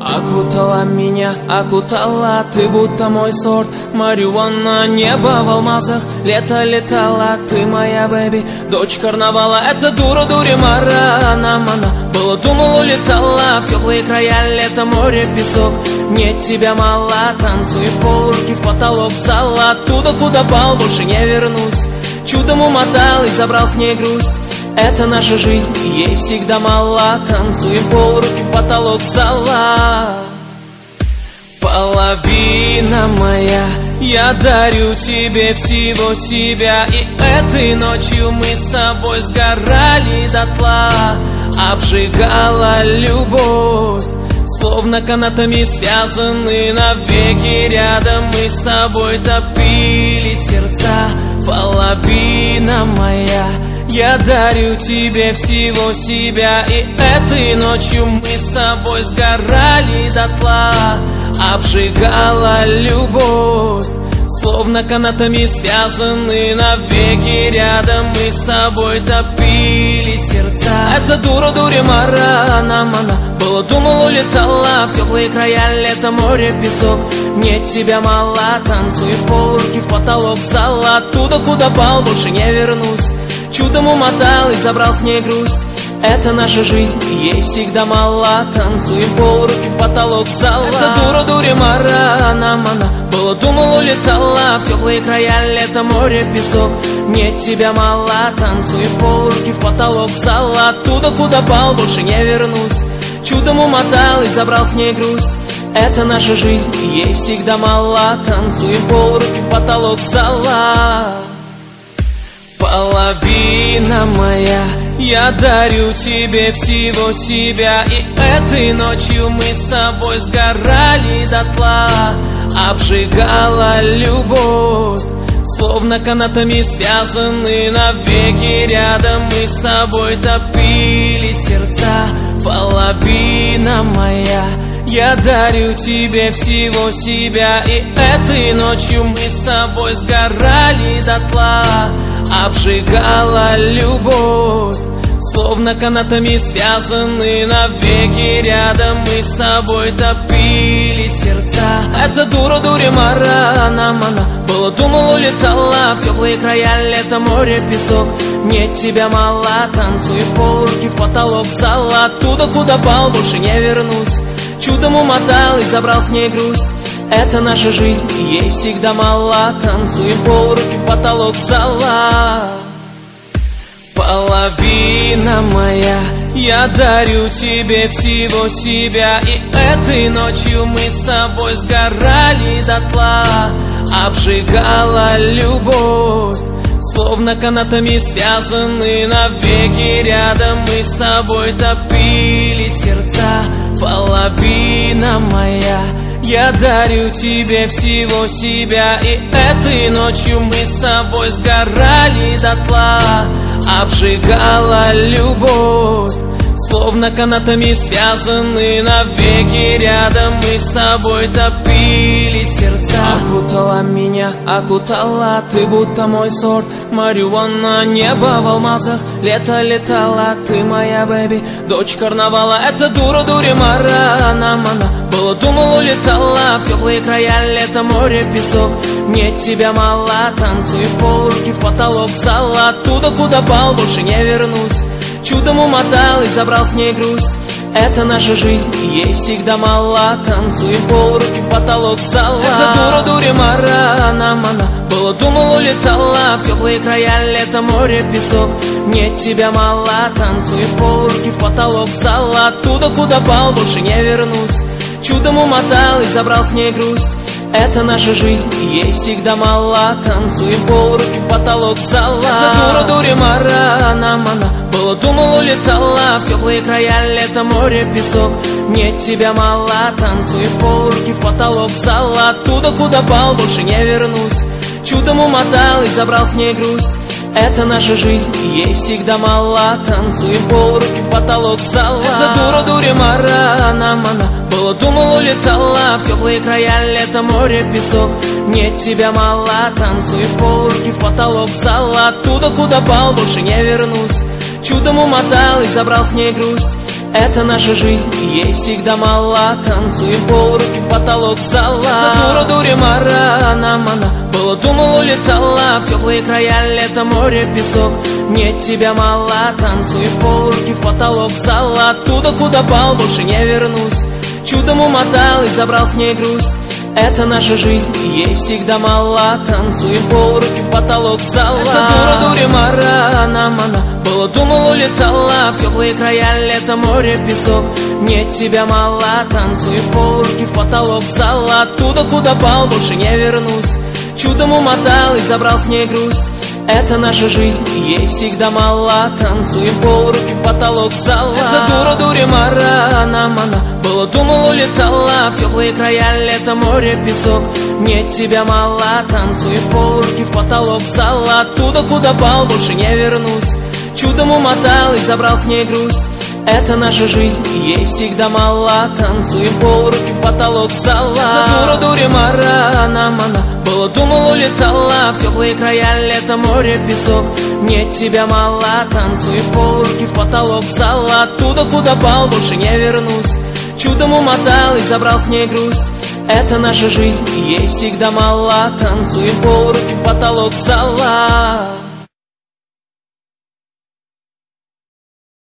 Окутала меня, окутала, ты будто мой сорт марихуана. Небо в алмазах, лето летала, ты моя бэби, дочь карнавала. Это дура, дури, марана, мана. Было, думал, улетала в теплые края, лето, море, песок. Мне тебя мало, танцуй в пол, руки в потолок зала. Оттуда, куда пал, больше не вернусь. Чудом умотал и забрал с ней грусть. Это наша жизнь, ей всегда мало. Танцуем пол, руки в потолок зала. Половина моя, я дарю тебе всего себя. И этой ночью мы с тобой сгорали дотла. Обжигала любовь, словно канатами связаны навеки. Рядом мы с тобой топили сердца. Половина моя, я дарю тебе всего себя. И этой ночью мы с тобой сгорали дотла. Обжигала любовь, словно канатами связаны навеки. Рядом мы с тобой топили сердца. Это дура, дури, марана, мана. Было, думал, улетала в теплые края, лето, море, песок. Мне тебя мало, танцуй в пол, руки в потолок зала. Оттуда, куда пал, больше не вернусь. Чудом умотал и забрал с ней грусть. Это наша жизнь, ей всегда мало. Танцуем пол, руки в потолок зала. Это дура, дури, марана, мана. Было, думал, улетала в теплые края, лето, море, песок. Мне тебя мало, танцуем пол, руки в потолок зала. Оттуда, куда пал, больше не вернусь. Чудом умотал и забрал с ней грусть. Это наша жизнь, ей всегда мало. Танцуем пол, руки в потолок зала. Половина моя, я дарю тебе всего себя. И этой ночью мы с тобой сгорали дотла. Обжигала любовь, словно канатами связаны навеки. Рядом мы с тобой топили сердца. Половина моя, я дарю тебе всего себя. И этой ночью мы с тобой сгорали дотла. Обжигала любовь, словно канатами связаны навеки. Рядом мы с тобой топили сердца. Это дура, дури, марана, мана. Было, думал, улетала в теплые края, лето, море, песок. Мне тебя мало, танцуй в пол, руки в потолок зала. Оттуда, куда пал, больше не вернусь. Чудом умотал и забрал с ней грусть. Это наша жизнь, ей всегда мало. Танцуем пол, руки в потолок зала. Половина моя, я дарю тебе всего себя. И этой ночью мы с тобой сгорали дотла. Обжигала любовь, словно канатами связаны навеки. Рядом мы с тобой топили сердца. Половина моя, я дарю тебе всего себя. И этой ночью мы с тобой сгорали дотла. Обжигала любовь, словно канатами связаны навеки. Рядом мы с тобой топили сердца. Окутала меня, окутала, ты будто мой сорт марихуана. Небо в алмазах, лето летала, ты моя бэби, дочь карнавала. Это дура, дури, марана, мана. Было, думал, улетала в теплые края, лето, море, песок. Мне тебя мало, танцуй в пол, руки в потолок зала. Оттуда, куда пал, больше не вернусь. Чудом умотал и забрал с ней грусть. Это наша жизнь, ей всегда мало. Танцуем пол, руки в потолок зала. Это дура, дури, марана, мана. Было, думал, улетала в теплые края, лето, море, песок. Мне тебя мало, танцуем пол, руки в потолок зала. Оттуда, куда пал, больше не вернусь. Чудом умотал и забрал с ней грусть. Это наша жизнь, ей всегда мало. Танцуем пол, руки в потолок зала. Это дура, дури, марана, мана. Было, думал, улетала в теплые края, лето, море, песок. Мне тебя мало, танцуем пол, руки в потолок зала. Оттуда, куда пал, больше не вернусь. Чудом умотал и забрал с ней грусть. Это наша жизнь, ей всегда мало. Танцуем пол, руки в потолок зала. Это дура, дури, марана, мана. Было, думал, улетала в теплые края, лето, море, песок. Мне тебя мало, танцуем пол, руки в потолок зала. Оттуда, куда пал, больше не вернусь. Чудом умотал и забрал с ней грусть. Это наша жизнь, ей всегда мало. Танцуем пол, руки в потолок, зала. Это дура, дуремара, нам она было, думал, улетала в теплые края, лето, море, песок. Мне тебя мало. Танцуем пол, руки в потолок, зала. Оттуда, куда пал, больше не вернусь. Чудом умотал и забрал с ней грусть. Это наша жизнь, ей всегда мало. Танцуем пол, руки в потолок, зала. Это дура, дуремара, нам она было, думал, улетала в теплые края, лето, море, песок. Мне тебя мало. Танцуем пол, руки в потолок, зала. Оттуда, куда пал, больше не вернусь. Чудом умотал и забрал с ней грусть. Это наша жизнь, ей всегда мало. Танцуем пол, руки в потолок, зала. Это дура, дуремара, нам она было, думал, улетала в теплые края, лето, море, песок. Мне тебя мало. Танцуем пол, руки в потолок, зала. Оттуда, куда пал, больше не вернусь. Чудом умотал и забрал с ней грусть. Это наша жизнь, ей всегда мало. Танцуем пол, руки в потолок, зала. Это дура, дуремара, нам она было, думал, улетала в теплые края, лето, море, песок. Мне тебя мало. Танцуем пол, руки в потолок, зала. Оттуда, куда пал, больше не вернусь. Чудом умотал и забрал с ней грусть. Это наша жизнь, ей всегда мало. Танцуем пол, руки в потолок, зала.